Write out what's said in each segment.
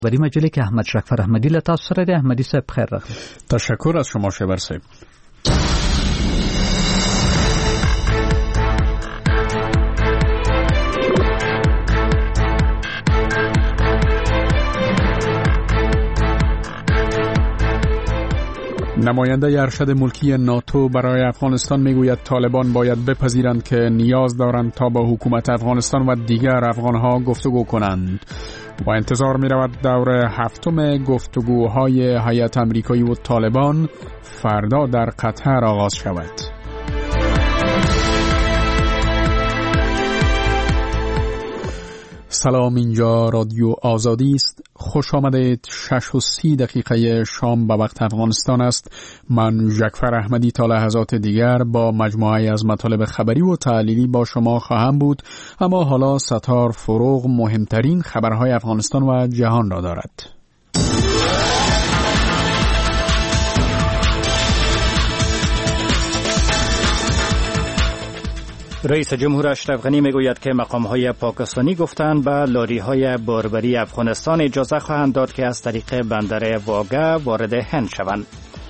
بری مجله که احمد شکفر احمدی لتا سره ده. احمدی صاحب بخیر راغلی. تشکر از شما شبر صاحب. نماینده ارشد ملکی ناتو برای افغانستان میگوید طالبان باید بپذیرند که نیاز دارند تا با حکومت افغانستان و دیگر افغانها گفتگو کنند و انتظار می رود دور هفتم گفتگوهای هیئت آمریکایی و طالبان فردا در قطر آغاز شود. سلام، اینجا رادیو آزادی است. خوش آمدید. 6:30 شام به وقت افغانستان است. من جعفر احمدی تا لحظات دیگر با مجموعه از مطالب خبری و تحلیلی با شما خواهم بود، اما حالا ستار فروغ مهمترین خبرهای افغانستان و جهان را دارد. رئیس جمهور اشرف غنی میگوید که مقام‌های پاکستانی گفتند به لاری‌های باربری افغانستان اجازه خواهند داد که از طریق بندر واگه وارد هند شوند.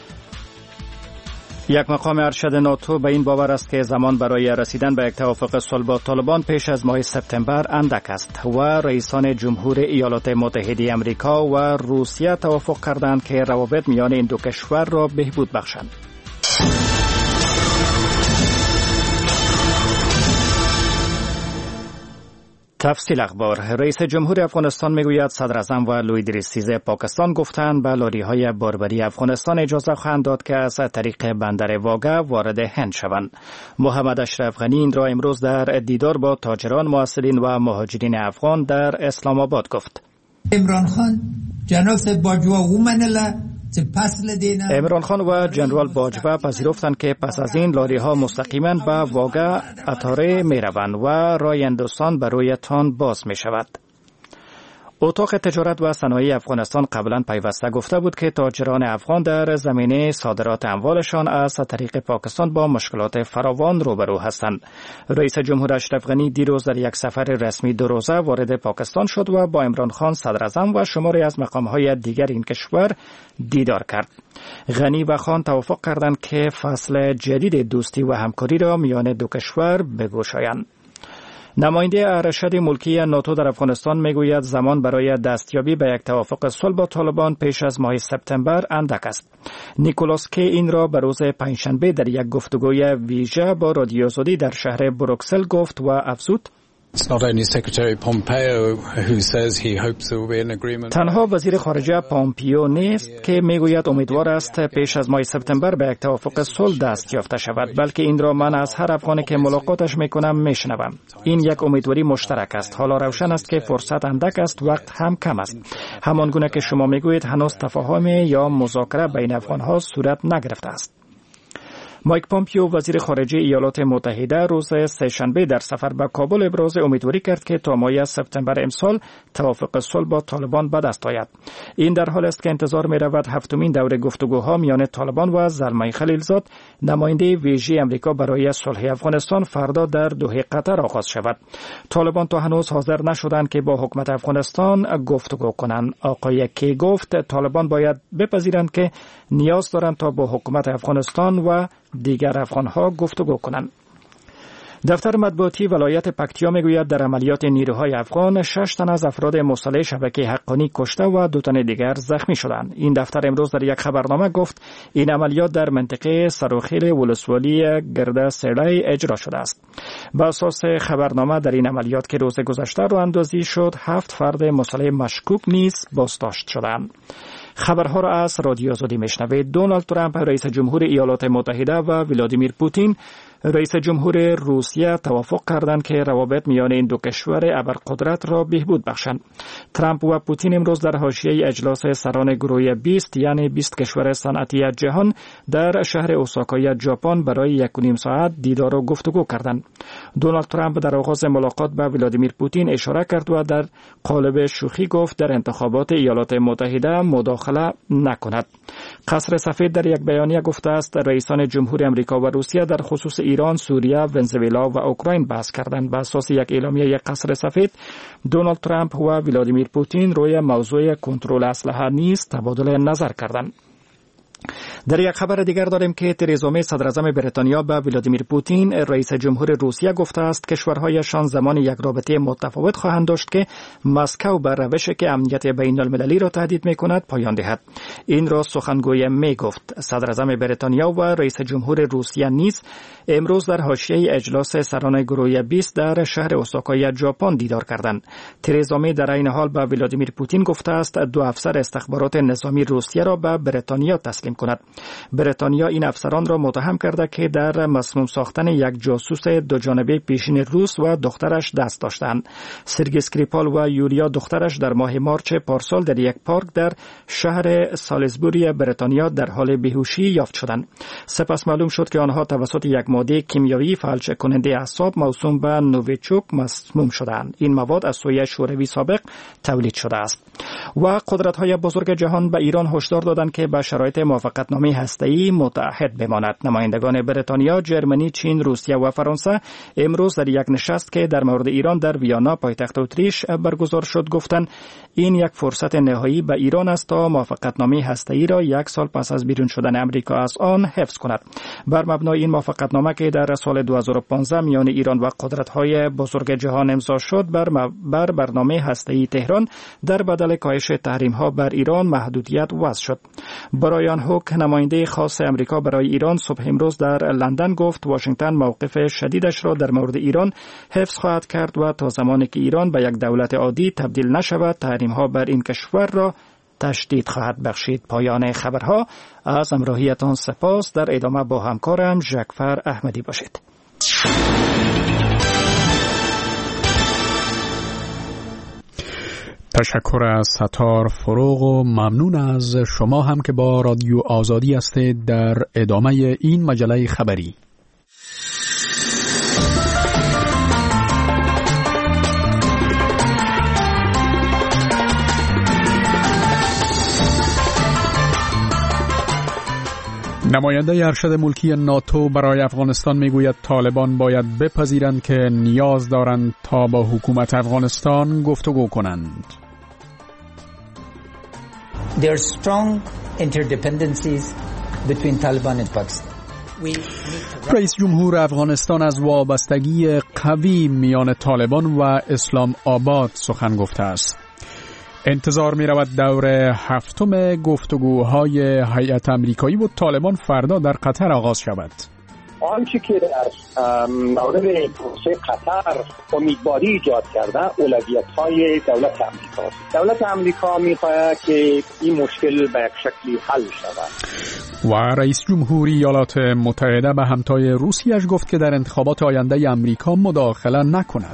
یک مقام ارشد ناتو به این باور است که زمان برای رسیدن به یک توافق صلح با طالبان پیش از ماه سپتامبر اندک است و رئیسان جمهور ایالات متحده آمریکا و روسیه توافق کردند که روابط میان این دو کشور را بهبود بخشند. تفصیل اخبار. رئیس جمهور افغانستان میگوید صدر اعظم و لوی 13 پاکستان گفتند به لاری‌های باربری افغانستان اجازه خواهند داد که از طریق بندر واگه وارد هند شوند. محمد اشرف غنی این را امروز در دیدار با تاجران، محصلین و مهاجرین افغان در اسلام آباد گفت. عمران خان و جنرال باجوه پذیرفتند که پس از این لاری‌ها مستقیما به واگه اتاره می‌روند و راه هندوستان به روی تان باز می‌شود. اتاق تجارت و صنایع افغانستان قبلا پیوسته گفته بود که تاجران افغان در زمینه صادرات اموالشان از طریق پاکستان با مشکلات فراوان روبرو هستند. رئیس جمهور اشرف غنی دیروز در یک سفر رسمی 2 روزه وارد پاکستان شد و با عمران خان صدر اعظم و شماری از مقام‌های دیگر این کشور دیدار کرد. غنی و خان توافق کردند که فصل جدید دوستی و همکاری را میان دو کشور بگشایند. نماینده ارشد ملکی ناتو در افغانستان میگوید زمان برای دستیابی به یک توافق صلح با طالبان پیش از ماه سپتامبر اندک است. نیکولاس کی این را به روز پنجشنبه در یک گفتگوی ویژه با رادیو آزادی در شهر بروکسل گفت و افزود: تنها وزیر خارجه پامپیو نیست که میگوید امیدوار است پیش از ماه سپتامبر به یک توافق صلح دست یافته شود، بلکه این را من از هر افغانی که ملاقاتش میکنم میشنوم. این یک امیدواری مشترک است. حالا روشن است که فرصت اندک است، وقت هم کم است. همانگونه که شما میگویید هنوز تفاهم یا مذاکره بین افغانها صورت نگرفته است. مایک پامپیو وزیر خارجه ایالات متحده روز سه‌شنبه در سفر به کابل ابراز امیدواری کرد که تا ماه سپتامبر امسال توافق صلح با طالبان به دست آید. این در حال است که انتظار می رود هفتمین دوره گفتگوها میان طالبان و زلمای خلیلزاد، نماینده ویژه آمریکا برای صلح افغانستان، فردا در دوحه قطر آغاز شود. طالبان تا هنوز حاضر نشدند که با حکومت افغانستان گفتگو کنند. آقای کی گفت طالبان باید بپذیرند که نیاز دارند تا با حکومت افغانستان و دیگر افغانها گفتگو کنند. دفتر مطبوعاتی ولایت پکتیا میگوید در عملیات نیروهای افغان 6 تن از افراد مسلح شبکه حقانی کشته و 2 تن دیگر زخمی شدند. این دفتر امروز در یک خبرنامه گفت این عملیات در منطقه سروخیل ولسوالی گرده سیړی اجرا شده است. بر اساس خبرنامه در این عملیات که روز گذشته راه اندازی شد 7 فرد مسلح مشکوک نیز بازداشت شدند. خبرها را از رادیو آزادی میشنوید. دونالد ترامپ رئیس جمهور ایالات متحده و ولادیمیر پوتین رئیس جمهور روسیه توافق کردند که روابط میان این دو کشور ابرقدرت را بهبود بخشند. ترامپ و پوتین امروز در حاشیه اجلاس سران گروه 20 یعنی 20 کشور صنعتی جهان در شهر اوساکای ژاپن برای 1.5 ساعت دیدار و گفتگو کردند. دونالد ترامپ در آغاز ملاقات با ولادیمیر پوتین اشاره کرد و در قالب شوخی گفت در انتخابات ایالات متحده مداخله نکند. قصر سفید در یک بیانیه گفته است رئیسان جمهوری آمریکا و روسیه در خصوص ایران، سوریه، ونزوئلا و اوکراین بحث کردند. بر اساس یک اعلامیه قصر سفید، دونالد ترامپ و ولادیمیر پوتین روی موضوع کنترل اسلحه نیز تبادل نظر کردند. در یک خبر دیگر داریم که ترزا می صدر اعظم بریتانیا به ولادیمیر پوتین رئیس جمهور روسیه گفته است کشورهایشان زمان یک رابطه متفاوت خواهند داشت که مسکو بر روشی که امنیت بین المللی را تهدید می کند پایان دهد. این را سخنگوی می گفت. صدر اعظم بریتانیا و رئیس جمهور روسیه نیز امروز در حاشیه اجلاس سران گروه 20 در شهر اوساکای ژاپن دیدار کردند. ترزا می در این حال به ولادیمیر پوتین گفته است 2 افسر استخبارات نظامی روسیه را به بریتانیا تسلیم کند. بریتانیا این افسران را متهم کرده که در مسموم ساختن یک جاسوس دو جانبه پیشین روس و دخترش دست داشتند. سرگی اسکریپال و یولیا دخترش در ماه مارچ پارسال در یک پارک در شهر سالیزبوری بریتانیا در حال بیهوشی یافت شدند. سپس معلوم شد که آنها توسط یک ماده کیمیایی فلج کننده اعصاب موسوم به نوویچوک مسموم شدند. این مواد از سوی شوروی سابق تولید شده است. و قدرت‌های بزرگ جهان به ایران هشدار دادند که به شرایط موافقتنامه هسته‌ای متعهد بماند. نمایندگان بریتانیا، جرمنی، چین، روسیه و فرانسه امروز در یک نشست که در مورد ایران در ویانا پایتخت اتریش برگزار شد گفتند این یک فرصت نهایی به ایران است تا موافقتنامه هسته‌ای را 1 سال پس از بیرون شدن امریکا از آن حفظ کند. بر مبنای این موافقتنامه که در سال 2015 میان ایران و قدرت‌های بزرگ جهان امضا شد، بر برنامه هسته‌ای تهران در بدل کاهش تحریم‌ها بر ایران محدودیت وضع شد. برایان هوک، نماینده خاص امریکا برای ایران، صبح امروز در لندن گفت واشنگتن موقف شدیدش را در مورد ایران حفظ خواهد کرد و تا زمانی که ایران به یک دولت عادی تبدیل نشود تحریم‌ها بر این کشور را تشدید خواهد بخشید. پایان خبرها. از همراهیتان سپاس. در ادامه با همکارم ژکفر احمدی باشید. تشکر از ستار فروغ و ممنون از شما هم که با رادیو آزادی هستید. در ادامه این مجله خبری نماینده ارشد ملکی ناتو برای افغانستان میگوید طالبان باید بپذیرند که نیاز دارند تا با حکومت افغانستان گفتگو کنند. There are strong interdependencies between Taliban and Pakistan. رئیس جمهور افغانستان از وابستگی قوی میان طالبان و اسلام آباد سخن گفته است. انتظار می رود دور 7 گفتگوهای هیئت آمریکایی و طالبان فردا در قطر آغاز شود. آنچه که در مورد پروسه قطر امیدواری ایجاد کرده اولویت‌های دولت آمریکا است. دولت آمریکا می‌خواهد که این مشکل به یک شکلی حل شود. و رئیس جمهوری ایالات متحده به همتای روسیه‌اش گفت که در انتخابات آینده آمریکا مداخله نکند.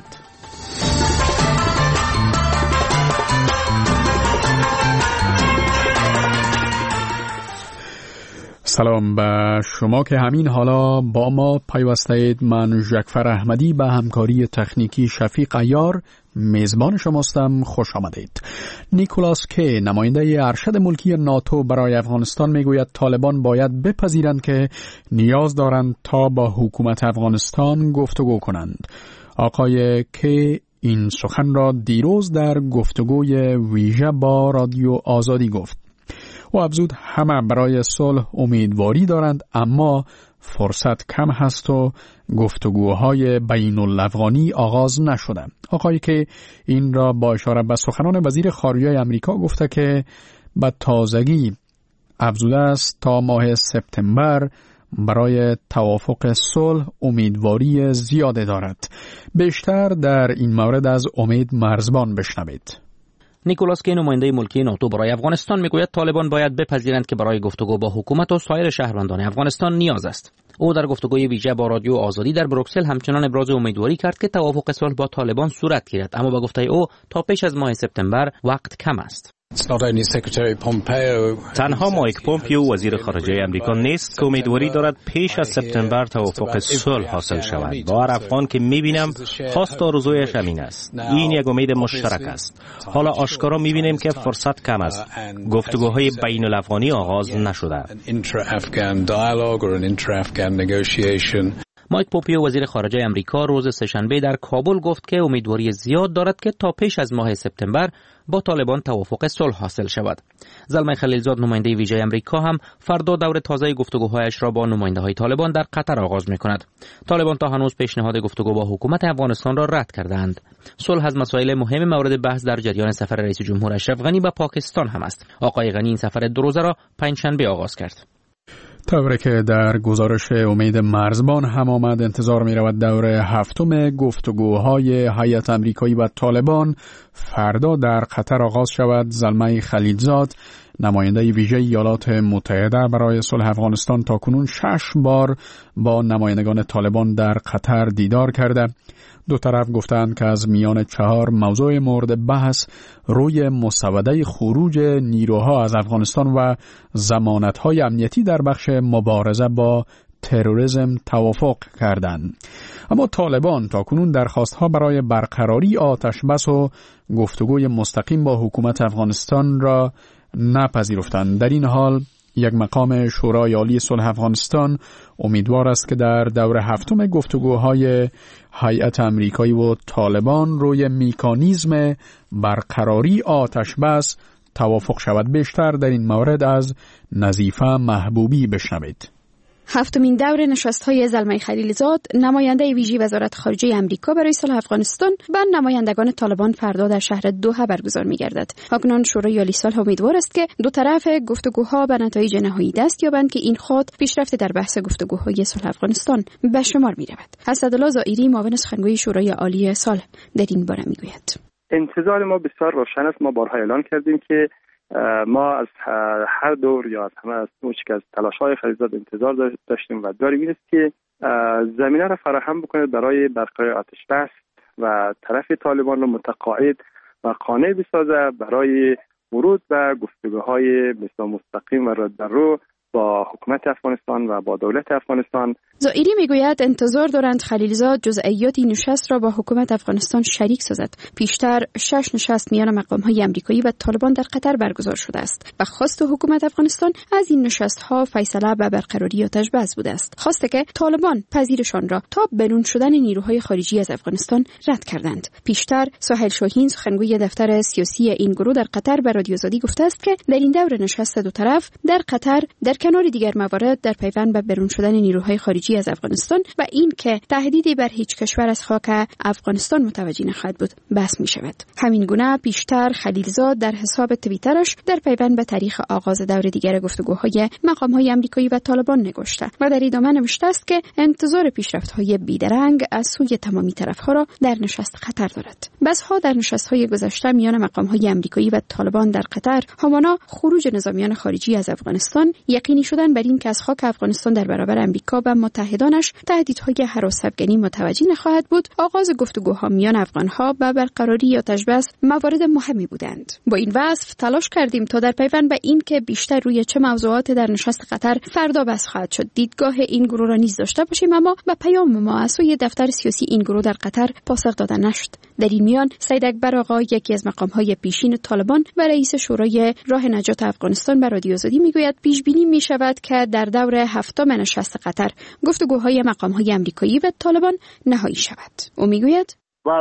سلام به شما که همین حالا با ما پیوسته اید. من ژکفر احمدی به همکاری تکنیکی شفیق عیار میزبان شماستم. خوش آمدید. نیکولاس کی، نماینده ارشد ملکی ناتو برای افغانستان میگوید طالبان باید بپذیرند که نیاز دارند تا با حکومت افغانستان گفتگو کنند. آقای کی این سخن را دیروز در گفتگوی ویژه با رادیو آزادی گفت و افزود همه برای صلح امیدواری دارند اما فرصت کم هست و گفتگوهای بین الافغانی آغاز نشده. آقایی که این را با اشاره به سخنان وزیر خارجه آمریکا گفته که به تازگی افزوده است تا ماه سپتامبر برای توافق صلح امیدواری زیاده دارد. بیشتر در این مورد از امید مرزبان بشنوید. نیکولاس کی، نماینده ملکی ناتو برای افغانستان میگوید طالبان باید بپذیرند که برای گفتگو با حکومت و سایر شهروندان افغانستان نیاز است. او در گفتگوی ویژه با رادیو آزادی در بروکسل همچنان ابراز امیدواری کرد که توافق صلح با طالبان صورت گیرد، اما با گفته او تا پیش از ماه سپتامبر وقت کم است. تنها مایک پومپیو وزیر خارجه امریکا نیست که امیدواری دارد پیش از سپتامبر توافق صلح حاصل شود. با هر افغان که میبینم خواست آرزویش همین است. این یک امید مشترک است. حالا آشکارا میبینیم که فرصت کم است. گفتگوهای بین الافغانی آغاز نشده. مایک پومپیو وزیر خارجه امریکا روز سه‌شنبه در کابل گفت که امیدواری زیاد دارد که تا پیش از ماه سپتامبر با طالبان توافق صلح حاصل شود. زلمه خلیلزاد نماینده ویژه امریکا هم فردا دور تازه گفتگوهایش را با نماینده‌های طالبان در قطر آغاز می‌کند. طالبان تا هنوز پیشنهاد گفتگو با حکومت افغانستان را رد کردند. صلح از مسائل مهم مورد بحث در جریان سفر رئیس جمهور اشرف غنی به پاکستان هم است. آقای غنی این سفر 2 روزه را پنجشنبه آغاز کرد. طوری که در گزارش امید مرزبان هم آمد، انتظار می رود دور هفتم گفتگوهای هیئت امریکایی و طالبان فردا در قطر آغاز شود. زلمه خلیلزاد نماینده ویژه ایالات متحده برای صلح افغانستان تاکنون 6 بار با نمایندگان طالبان در قطر دیدار کرده. دو طرف گفتند که از میان 4 موضوع مورد بحث روی مسوده خروج نیروها از افغانستان و ضمانت‌های امنیتی در بخش مبارزه با تروریسم توافق کردند. اما طالبان تاکنون درخواست‌ها برای برقراری آتش بس و گفتگوی مستقیم با حکومت افغانستان را نپذیرفتند. در این حال یک مقام شورای عالی صلح افغانستان امیدوار است که در دور هفتم گفتگوهای هیئت امریکایی و طالبان روی مکانیزم برقراری آتش بس توافق شود. بیشتر در این مورد از نظیفه محبوبی بشنوید. هفتمین دور نشست‌های زلمه خلیلزاد نماینده ویژه وزارت خارجه آمریکا برای صلح افغانستان و نمایندگان طالبان فردا در شهر دوحه برگزار می‌گردد. اکنون شورای عالی صلح امیدوار است که دو طرف گفتگوها به نتایج نهایی دست یابند که این خط پیشرفت در بحث گفتگوهای صلح افغانستان به شمار می‌رود. اسدالله زائری معاون سخنگوی شورای عالی صلح در این باره می‌گوید: انتظار ما بسیار روشن است. ما بارها اعلان کردیم که ما از هر دور یا از همه از از تلاش‌های خلیلزاد انتظار داشتیم و داریم این است که زمینه را فراهم بکنه برای برقراری آتش بس و طرف طالبان را متقاعد و قانع بسازه برای ورود به گفتگوهای مستقیم و رو در رو با حکومت افغانستان و با دولت افغانستان. زائری میگوید انتظار دارند خلیلزاد جزئیات این نشست را با حکومت افغانستان شریک سازد. پیشتر 6 نشست میان مقام‌های آمریکایی و طالبان در قطر برگزار شده است و خواست حکومت افغانستان از این نشست‌ها فیصله به برقراری آتش بس بوده است. خواسته که طالبان پذیرشان را تا برون شدن نیروهای خارجی از افغانستان رد کردند. پیشتر سهیل شاهین سخنگوی دفتر سیاسی این گروه در قطر به رادیو آزادی گفته است که در این دور نشست دو طرف در قطر در کنار دیگر موارد در پیوند به برون شدن نیروهای خارجی از افغانستان و این که تهدیدی بر هیچ کشور از خاک افغانستان متوجه نخواهد بود بحث می شود. همین گونه پیشتر خلیلزاد در حساب توییترش در پیوند به تاریخ آغاز دور دیگر گفتگوهای مقام‌های آمریکایی و طالبان نگاشته و در ادامه نوشته است که انتظار پیشرفت‌های بیدرنگ از سوی تمامی طرف‌ها را در نشست قطر دارد. بس‌ها در نشست‌های گذشته میان مقام‌های آمریکایی و طالبان در قطر همانا خروج نظامیان خارجی از افغانستان یقینی شدن بر این که از خاک افغانستان در برابر آمریکا و متحدانش تهدیدهای هراس افغانی متوجه نخواهد بود. آغاز گفتگوها میان افغانها به برقراری آتش بس موارد مهمی بودند. با این وصف تلاش کردیم تا در پیوند به این که بیشتر روی چه موضوعات در نشست قطر فردا بحث خواهد شد دیدگاه این گروه را نیز داشته باشیم، اما به پیام ما از سوی دفتر سیاسی این گروه در قطر پاسخ داده نشد. در این میان سید اکبر آقا یکی از مقام‌های پیشین طالبان و رئیس شورای راه نجات افغانستان به رادیو آزادی میگوید پیش بینی می شود که در دور هفتم نشست قطر گفتگوهای مقام‌های آمریکایی و طالبان نهایی شود. او میگوید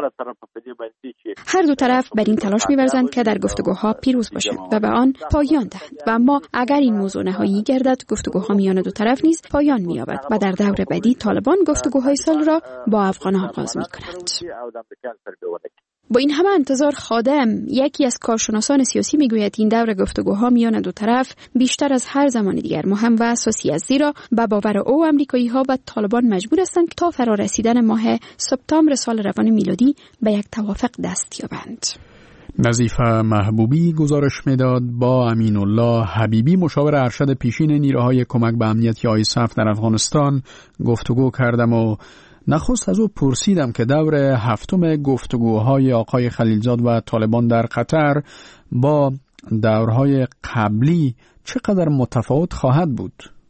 هر دو طرف بر این تلاش می‌ورزند که در گفتگوها پیروز باشند و به آن پایان دهند و اما اگر این موضوع نهایی گردد گفتگوها میان دو طرف نیز پایان می‌یابد و در دور بعدی طالبان گفتگوهای صلح را با افغان‌ها آغاز می‌کنند. با این همه انتظار خادم یکی از کارشناسان سیاسی میگوید این دور گفتگوها میان دو طرف بیشتر از هر زمان دیگر مهم و اساسی است، زیرا به باور او آمریکایی‌ها و طالبان مجبور هستند تا فرا رسیدن ماه سپتامبر سال روان میلادی به یک توافق دست یابند. نظیفه محبوبی گزارش میداد. با امین الله حبیبی مشاور ارشد پیشین نیروهای کمک به امنیت آیسف در افغانستان گفتگو کردم و نخست از او پرسیدم که دور هفتم گفتگوهای آقای خلیلزاد و طالبان در قطر با دورهای قبلی چقدر متفاوت خواهد بود؟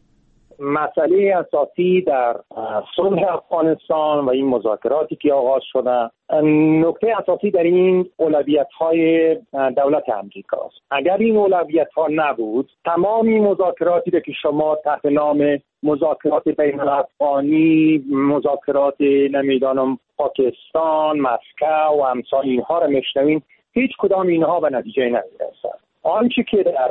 مسئله اساسی در صلح افغانستان و این مذاکراتی که آغاز شده، نکته اساسی در این اولویت‌های دولت امریکاست. اگر این اولویت‌ها نبود، تمامی مذاکراتی که شما تحت نام مذاکرات بین الافغانی، مذاکرات نمیدانم پاکستان، مسکو و امثال اینها رو میشنوین، هیچ کدام اینها به نتیجه نمیرسد. آنچه که در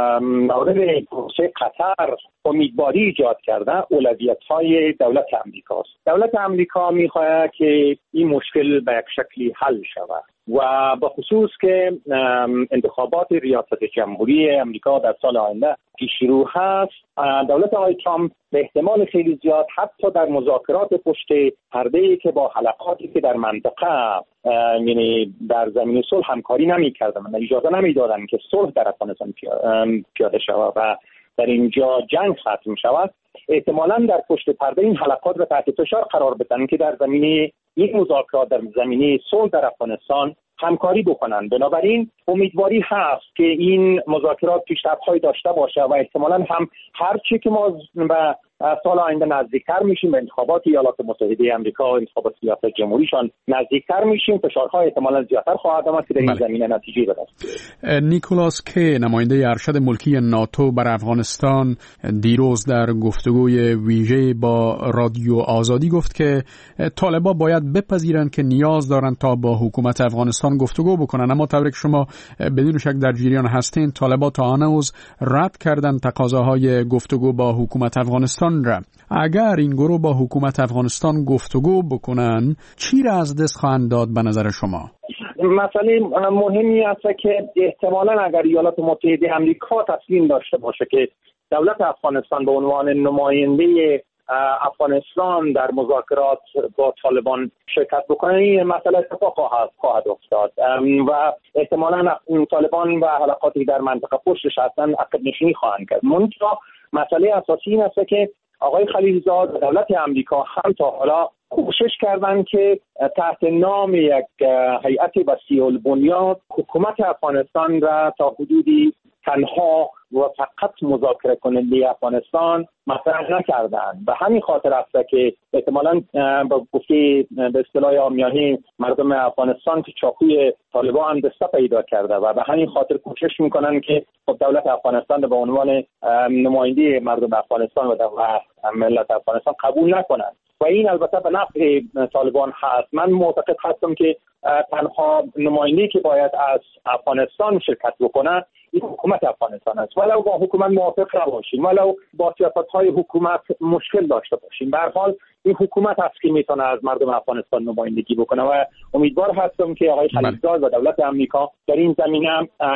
مورد پروسه قطر امیدواری ایجاد کرده اولویت‌های دولت امریکاست. دولت امریکا می‌خواهد که این مشکل به یک شکلی حل شود و به خصوص که انتخابات ریاست جمهوری امریکا در سال آینده پیش رو هست، دولت آقای ترامپ به احتمال خیلی زیاد حتی در مذاکرات پشت پرده‌ای که با حلقاتی که در منطقه یعنی در زمینه صلح همکاری نمی‌کردن و اجازه نمی‌دادن که صلح در افغانستان پیاده شود و در اینجا جنگ ختم شود، احتمالاً در پشت پرده این حلقات را تحت فشار قرار بدن که در زمینه این مذاکرات در زمینه صلح در افغانستان همکاری بکنن. بنابراین امیدواری هست که این مذاکرات پیشرفت‌هایی داشته باشه و احتمالاً هم هر چی که ما به سال آینده نزدیکتر میشیم به انتخابات ایالات متحده آمریکا، انتخابات ریاست جمهوریشان نزدیکتر میشیم، فشارها احتمالاً زیادتر خواهد آمد که در این زمینه نتیجه بده. نیکولاس کی، نماینده ارشد ملکی ناتو بر افغانستان، دیروز در گفتگوی ویژه با رادیو آزادی گفت که طالبان باید بپذیرند که نیاز دارند تا با حکومت افغانستان گفتگو بکنن، اما طوری که شما بدون شک در جریان هستین، طالبان تا هنوز رد کردند تقاضاهای گفتگو با حکومت افغانستان را. اگر این گروه با حکومت افغانستان گفتگو بکنن، چی را از دست خواهند داد به نظر شما؟ مسئله مهمی است که احتمالاً اگر ایالات متحده آمریکا تسلیم داشته باشه که دولت افغانستان به عنوان نماینده افغانستان در مذاکرات با طالبان شرکت بکنه، این مسئله اتفاق خواهد افتاد و احتمالاً طالبان و حلقاتی در منطقه پشتش هستن عقب نشینی خواهند کرد. منتها مسئله اساسی این است که آقای خلیلزاد و دولت امریکا هم تا حالا کوشش کردن که تحت نام یک هیئت وسیع البنیاد حکومت افغانستان را تا حدودی تنها و فقط مذاکره کننده افغانستان مطرح نکردند. به همین خاطر است که احتمالاً با گفته به اصطلاح عامیانه مردم افغانستان که چاقوی طالبان دسته پیدا کرده و به همین خاطر کوشش میکنن که دولت افغانستان به عنوان نماینده مردم افغانستان و ملت افغانستان قبول نکنند و این البته به نفع طالبان هست. من معتقد هستم که تنها نماینده‌ای که باید از افغانستان شرکت بکنه این حکومت افغانستان است. ولو با حکومت موافق نباشیم، ولو با سیاست‌های حکومت مشکل داشته باشیم، به هر حال این حکومت است که میتونه از مردم افغانستان نمایندگی بکنه و امیدوار هستم که آقای خلیلزاد و دولت آمریکا در این زمینه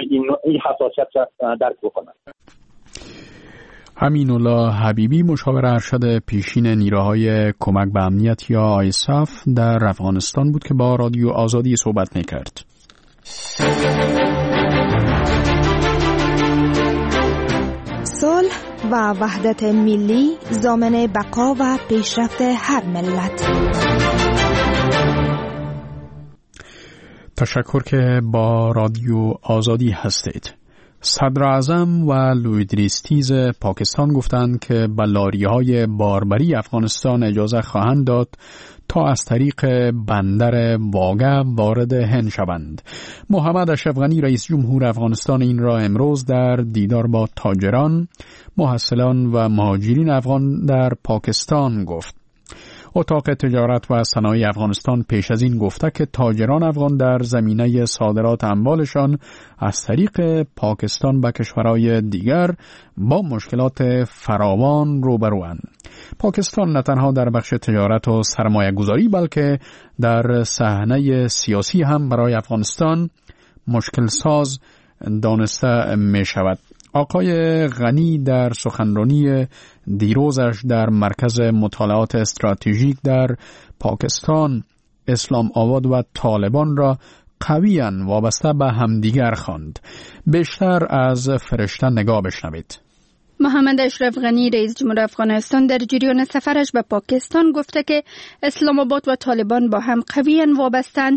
این حساسیت را درک بکنند. امین الله حبیبی، مشاور ارشد پیشین نیروهای کمک به امنیت یا آیساف در افغانستان بود که با رادیو آزادی صحبت میکرد. صلح و وحدت ملی ضامن بقا و پیشرفت هر ملت. تشکر که با رادیو آزادی هستید. صدر اعظم و لویدریستیز پاکستان گفتند که به لاری‌های باربری افغانستان اجازه خواهند داد تا از طریق بندر واگه وارد هند شوند. محمد اشرف غنی رئیس جمهور افغانستان این را امروز در دیدار با تاجران، محصلان و مهاجرین افغان در پاکستان گفت. اتاق تجارت و صنایع افغانستان پیش از این گفته که تاجران افغان در زمینه صادرات اموالشان از طریق پاکستان به کشورهای دیگر با مشکلات فراوان روبروند. پاکستان نه تنها در بخش تجارت و سرمایه گذاری بلکه در صحنه سیاسی هم برای افغانستان مشکل ساز دانسته می شود. آقای غنی در سخنرانی دیروزش در مرکز مطالعات استراتژیک در پاکستان اسلام آباد و طالبان را قویاً وابسته به همدیگر خواند. بیشتر از فرشته نگاه بشنوید. محمد اشرف غنی رئیس جمهور افغانستان در جریان سفرش به پاکستان گفته که اسلام آباد و طالبان با هم قویاً وابستند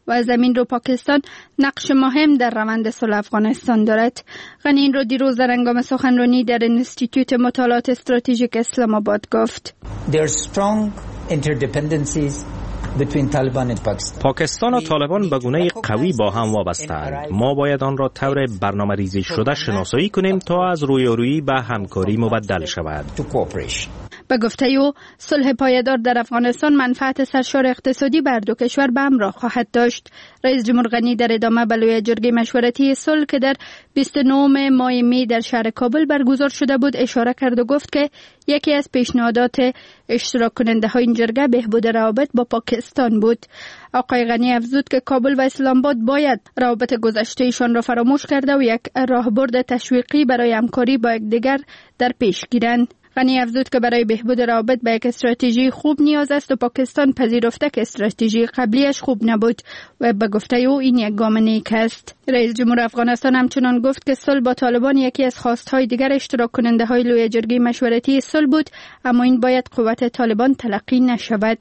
و زمین رو پاکستان نقش مهم در روند صلح افغانستان دارد. غنی این رو دیروز در هنگام سخنرانی در انستیتوت مطالعات استراتژیک اسلام آباد گفت. There are strong interdependencies between Taliban and Pakistan. پاکستان و طالبان به گونه قوی با هم وابسته‌اند. ما باید آن را طور برنامه‌ریزی شده شناسایی کنیم تا از رویارویی به همکاری مبدل شود. به گفته او صلح پایدار در افغانستان منفعت سرشار اقتصادی بر دو کشور به همراه خواهد داشت. رئیس جمهور غنی در ادامه به لوی جرگه مشورتی صلح که در 29 ماه می در شهر کابل برگزار شده بود اشاره کرد و گفت که یکی از پیشنهادات اشتراک کننده های این جرگه بهبود روابط با پاکستان بود. آقای غنی افزود که کابل و اسلام آباد باید روابط گذشته‌شان را فراموش کرده و یک راهبرد تشویقی برای همکاری با یکدیگر در پیش گیرند. غنی افزود که برای بهبود روابط به یک استراتژی خوب نیاز است و پاکستان پذیرفته که استراتژی قبلیش خوب نبود و به گفته او این یک گام نیک است. رئیس جمهور افغانستان همچنان گفت که صلح با طالبان یکی از خواستهای دیگر اشتراک کننده های لوی جرگه مشورتی صلح بود، اما این باید قوت طالبان تلقی نشود.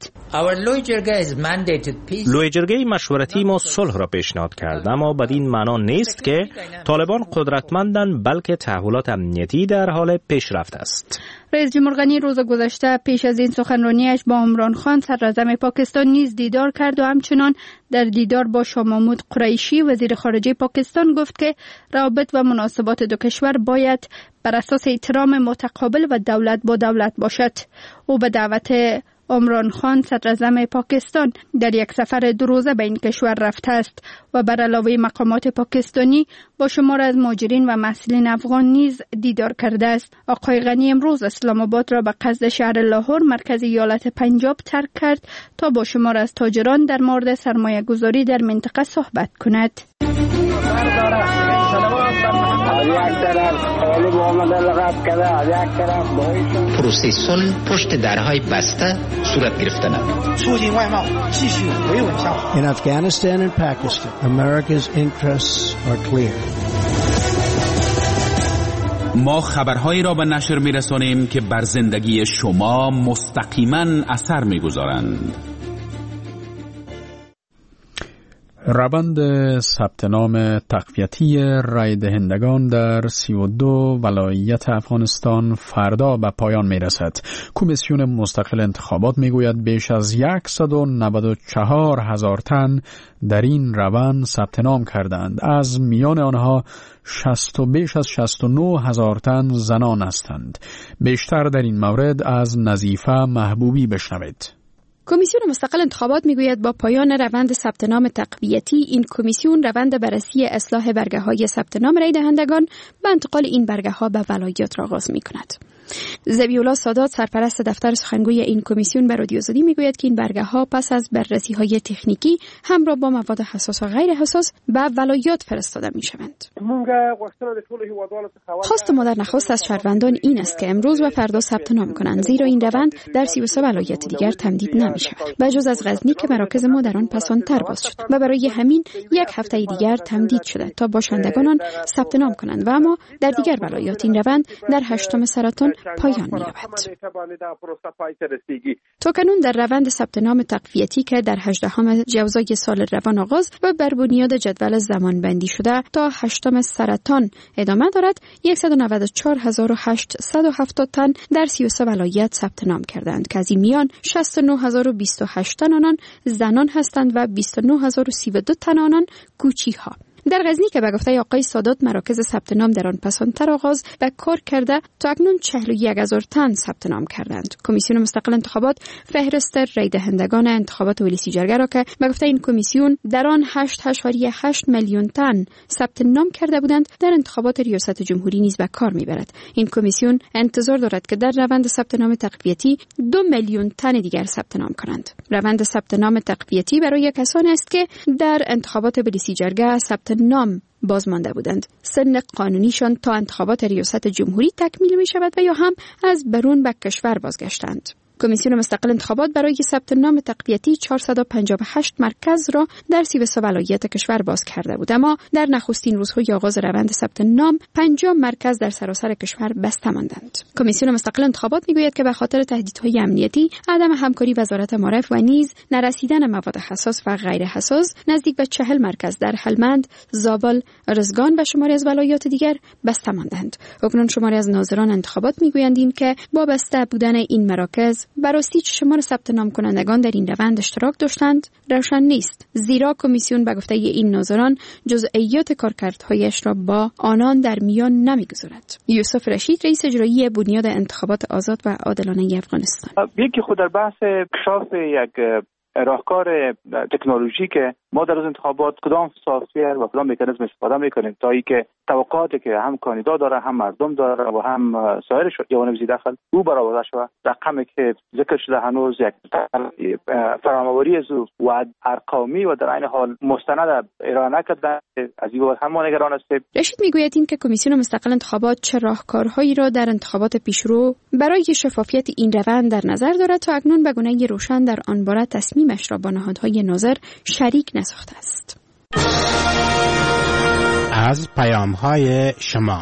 لوی جرگه مشورتی ما صلح را پیشنهاد کرد، اما بدین معنا نیست که طالبان قدرتمندند، بلکه تحولات امنیتی در حال پیشرفت است. رئیس جمهور غنی روز گذشته پیش از این سخنرانیش با عمران خان صدراعظم پاکستان نیز دیدار کرد و همچنان در دیدار با شاه محمود قریشی وزیر خارجه پاکستان گفت که روابط و مناسبات دو کشور باید بر اساس احترام متقابل و دولت با دولت باشد. او به دعوت عمران خان صدراعظم پاکستان در یک سفر 2 روزه به این کشور رفته است و بر علاوه مقامات پاکستانی با شمار از مهاجرین و مسئولین افغان نیز دیدار کرده است. آقای غنی امروز اسلام آباد را به قصد شهر لاهور مرکز ایالت پنجاب ترک کرد تا با شمار از تاجران در مورد سرمایه گذاری در منطقه صحبت کند. پروسه صلح پشت درهای بسته صورت گرفته است. In Afghanistan and Pakistan, America's interests are clear. ما خبرهایی را به نشر می‌رسانیم که بر زندگی شما مستقیما اثر می‌گذارند. روند ثبت نام تقویتی رای دهندگان در 32 ولایت افغانستان فردا به پایان می رسد. کمیسیون مستقل انتخابات می گوید بیش از 194,000 تن در این روند ثبت نام کردند. از میان آنها بیش از 69,000 تن زنان هستند. بیشتر در این مورد از نظیفه محبوبی بشنوید. کمیسیون مستقل انتخابات میگوید با پایان روند ثبت نام تقویتی این کمیسیون روند بررسی اصلاح برگه‌های ثبت نام رای دهندگان به انتقال این برگه‌ها به ولایات را آغاز می‌کند. ذبیح‌الله سادات سرپرست دفتر سخنگوی این کمیسیون به رادیو آزادی میگوید که این برگه‌ها پس از بررسی‌های تکنیکی همراه با مواد حساس و غیر حساس به ولایات فرستاده می‌شوند. خواست ما در نخست از شهروندان این است که امروز و فردا ثبت نام کنند، زیرا این روند در 33 ولایت دیگر تمدید نمی‌شود، بجز از غزنی که مراکز ما در آن پسان‌تر باز شد و برای همین 1 هفته دیگر تمدید شده تا باشندگان آن ثبت نام کنند و اما در دیگر ولایات این روند در 8 سرطان پایان می‌یابد. تاکنون در روند ثبت نام تقویتی که در 18 جوزای سال روان آغاز و بر بنیاد جدول زمانبندی شده تا 8 سرطان ادامه دارد، 194,870 تن در 33 ولایت ثبت نام کردند که از این میان 69,028 تن آنان زنان هستند و 29,032 تن آنان کوچی‌ها. در غزنی که به گفته آقای سادات مراکز ثبت نام در آن پسان‌تر آغاز و کار کرده تا اکنون 41,000 تن ثبت نام کردند. کمیسیون مستقل انتخابات فهرست رای دهندگان انتخابات ولسی جرگه را که به گفته این کمیسیون در آن 8.8 میلیون تن ثبت نام کرده بودند در انتخابات ریاست جمهوری نیز به کار میبرد. این کمیسیون انتظار دارد که در روند ثبت نام تقویتی 2 میلیون تن دیگر ثبت نام کنند. روند ثبت نام تقویتی برای کسانی است که در انتخابات ولسی جرگه ثبت نام بازمانده بودند. سن قانونیشان تا انتخابات ریاست جمهوری تکمیل می شود و یا هم از برون به کشور بازگشتند. کمیسیون مستقل انتخابات برای ثبت نام تقویتی 458 مرکز را در 32 ولایت کشور باز کرده بود، اما در نخستین روزهای آغاز روند ثبت نام 50 مرکز در سراسر کشور بسته ماندند. کمیسیون مستقل انتخابات میگوید که به خاطر تهدیدهای امنیتی، عدم همکاری وزارت معارف و نیز نرسیدن مواد حساس و غیر حساس، نزدیک به 40 مرکز در هلمند، زابل، ارزگان و شماری از ولایات دیگر بسته ماندند. اکنون شماری از ناظران انتخابات میگویند که با بسته بودن این مراکز براستی شمار ثبت نام کنندگان در این روند اشتراک داشتند روشن نیست، زیرا کمیسیون به گفته این ناظران جزئیات کارکردهایش را با آنان در میان نمیگذارد. یوسف رشید، رئیس اجرایی بنیاد انتخابات آزاد و عادلانه افغانستان: یکی خود در بحث کشاف یک راهکار تکنولوژی که ما در روز انتخابات کدام سافت-ویر و کدام مکانیزم استفاده میکنیم تا اینکه توقعاتی که هم کاندیدا داره، هم مردم داره و هم سایر جوانب داخل او برآورده شود، رقمی که ذکر شده هنوز یک فراموری از و ارقامی و در عین حال مستند ارائه نکرده، از این بابت هم ما نگران هستیم. رشید میگوید که کمیسیون مستقل انتخابات چه راهکارهایی را در انتخابات پیشرو برای شفافیت این روند در نظر دارد تا اکنون به گونه روشن در آن باره تصمیمش را با نهادهای ناظر شریک نساخته است. از پیام‌های شما.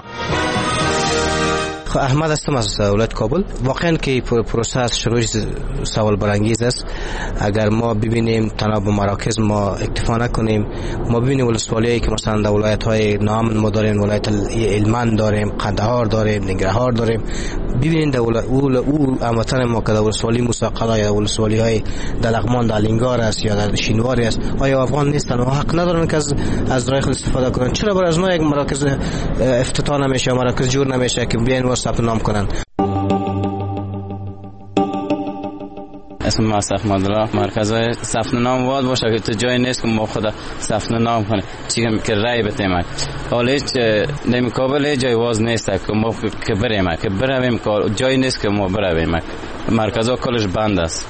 احمد هستم از ولایت کابل. واقعا که پروسه شروع سوال برانگیز است. اگر ما ببینیم تنها به مراکز ما اکتفا نکنیم، ما ببینیم ولسوالیایی که مثلا در ولایت‌های نام ما داریم، ولایت هلمند داریم، قندهار داریم، ننگرهار داریم، ببینید در او هموطن ما که در ولسوالی موسی یا ولسوالی‌های در لغمان در لنگار است یا در شینواری است، آیا افغان نیستن و حق ندارن که از راه استفاده کنن؟ چرا برای از ما یک مراکز افتتاح نمیشه، مراکز جور نمیشه که بیان ثبت نام کنن؟ اسم ما صف مدلا مرکز ثبت نام واد باشه که تو جای نیست که ما خدا ثبت نام کنه چیکار که رای بتیم. حالا هیچ نمیقابل جای واز نیست که ما که بریم که جای نیست که ما برویم. مرکزها کلش بند است.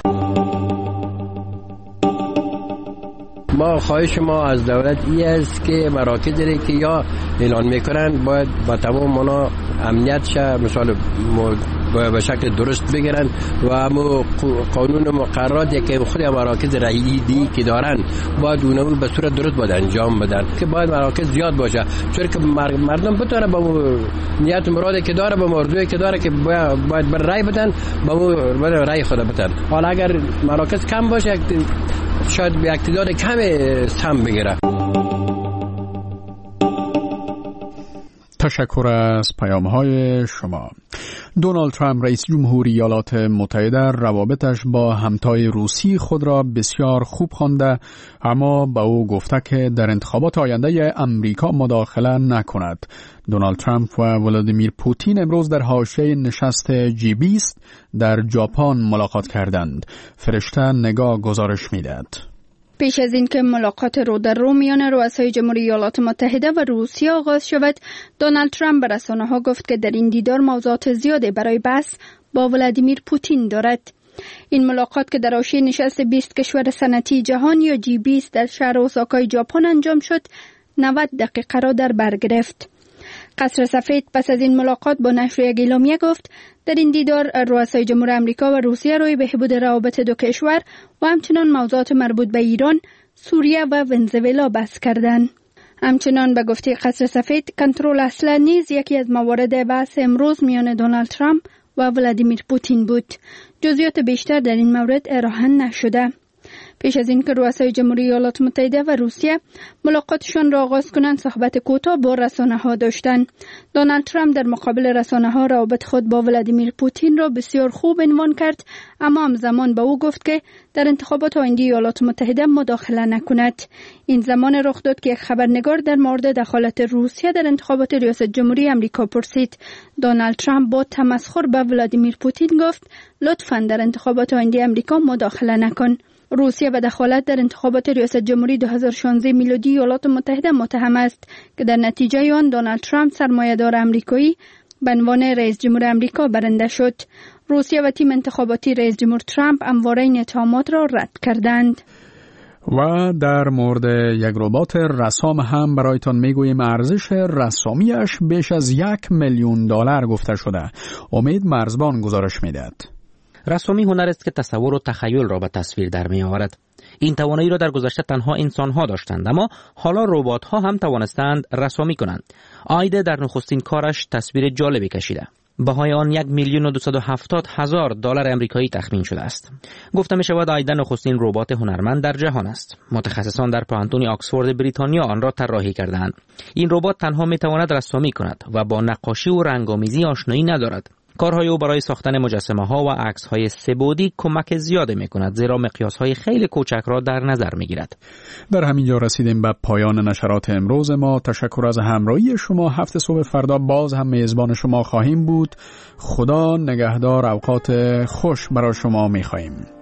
ما خواهش ما از دولت ای است که مراکزی که یا اعلان میکنن باید با تمام منا امنیت شه، مثلا به شکل درست بگیرن و همو قانون مقرراتی که خود مراکز رایدی که دارن باید اونو به صورت درست باید انجام بدن که باید مراکز زیاد باشه، چون که مردم بتونه با نیت مرادی که داره، با موضوعی که داره که باید بر رای بدن، با رای خود بدن. حالا اگر مراکز کم باشه شاید به اقتدار کم سهم بگیره. تشکر از پیام‌های شما. دونالد ترامپ رئیس جمهوری ایالات متحده روابطش با همتای روسی خود را بسیار خوب خوانده، اما به او گفته که در انتخابات آینده امریکا مداخله نکند. دونالد ترامپ و ولادیمیر پوتین امروز در حاشیه نشست G20 در ژاپن ملاقات کردند. فرشته نگاه گزارش می‌دهد. پیش از اینکه ملاقات رو در رو میان رؤسای جمهوری ایالات متحده و روسیه آغاز شود، دونالد ترامپ به رسانه‌ها گفت که در این دیدار موضوعات زیادی برای بحث با ولادیمیر پوتین دارد. این ملاقات که در حاشیه نشست 20 کشور صنعتی جهان یا G20 در شهر اوساکای ژاپن انجام شد، 90 دقیقه را در بر گرفت. قصر سفید پس از این ملاقات با نشر یک اعلامیه گفت در این دیدار رؤسای جمهور آمریکا و روسیه روی بهبود روابط دو کشور و همچنان موضوعات مربوط به ایران، سوریه و ونزوئلا بحث کردند. همچنان به گفته قصر سفید کنترل اسلحه نیز یکی از موارد بحث امروز میان دونالد ترامپ و ولادیمیر پوتین بود. جزئیات بیشتر در این مورد ارائه نشده. پیش از اینکه رؤسای جمهوری ایالات متحده و روسیه ملاقاتشان را آغاز کنند، صحبت کوتاه با رسانه‌ها داشتند. دونالد ترامپ در مقابل رسانه‌ها روابط خود با ولادیمیر پوتین را بسیار خوب عنوان کرد، اما همزمان به او گفت که در انتخابات آینده ایالات متحده مداخله نکند. این زمان رخ داد که یک خبرنگار در مورد دخالت روسیه در انتخابات ریاست جمهوری آمریکا پرسید. دونالد ترامپ با تمسخر به ولادیمیر پوتین گفت لطفاً در انتخابات آینده آمریکا مداخله نکن. روسیه به دخالت در انتخابات ریاست جمهوری 2016 میلادی ایالات متحده متهم است که در نتیجه آن دونالد ترامپ سرمایه‌دار آمریکایی به عنوان رئیس جمهور آمریکا برنده شد. روسیه و تیم انتخاباتی رئیس جمهور ترامپ همواره این اتهامات را رد کردند. و در مورد یک ربات رسام هم برایتان میگوییم ارزش رسامیش بیش از $1,000,000 گفته شده. امید مرزبان گزارش میدهد. رسامی هنر است که تصور و تخیل را به تصویر در می آورد. این توانایی را در گذشته تنها انسان‌ها داشتند، اما حالا ربات‌ها هم توانستند رسامی کنند. آیده در نخستین کارش تصویر جالبی کشیده. بهای آن 1,270,000 دلار آمریکایی تخمین شده است. گفته می شود آیده نخستین ربات هنرمند در جهان است. متخصصان در پانتون آکسفورد بریتانیا آن را طراحی کردند. این ربات تنها می تواند رسامی کند و با نقاشی و رنگامیزی آشنایی ندارد. کارهای او برای ساختن مجسمه ها و عکس های سه‌بعدی کمک زیادی می کند، زیرا مقیاس های خیلی کوچک را در نظر می گیرد. در همین جا رسیدیم به پایان نشرات امروز ما. تشکر از همراهی شما. 7 صبح فردا باز هم میزبان شما خواهیم بود. خدا نگهدار. اوقات خوش برای شما می خواهیم.